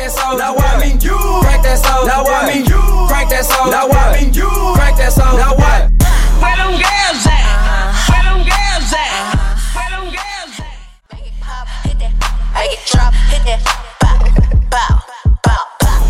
that soul. Now I mean you. Crank that soul. Now I mean you. Crank that soul. Now I mean you. Crank that soul. Now what? Where them girls at? Where them girls at? Where them girls at? Make it pop, hit that. Make it drop, hit that. Bow, bow, bow, bow.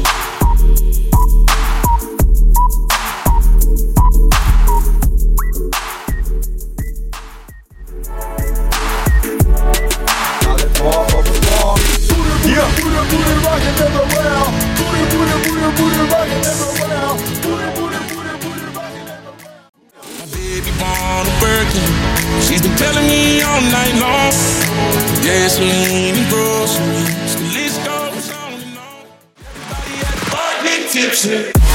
Yeah. Booty rockin' everywhere. Booty rockin' everywhere. Booty rockin' everywhere. My baby born a Birkin. She's been telling me all night long. Gasoline and groceries. The list goes on and on. Everybody at the bar get tipsy.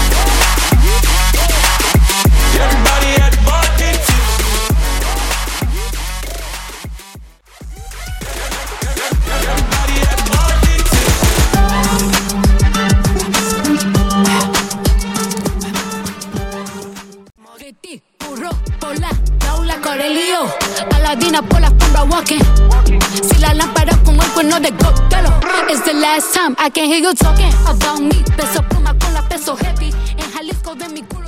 Everybody at the bar get tipsy. Everybody at the bar get tipsy. Burro, pola, Paula, Corelio, Aladina por la sombra walking. Si la lámpara como el cuerno de Gotelo. It's the last time I can hear you talking about me. Peso pluma con la peso heavy. En Jalisco de mi culo.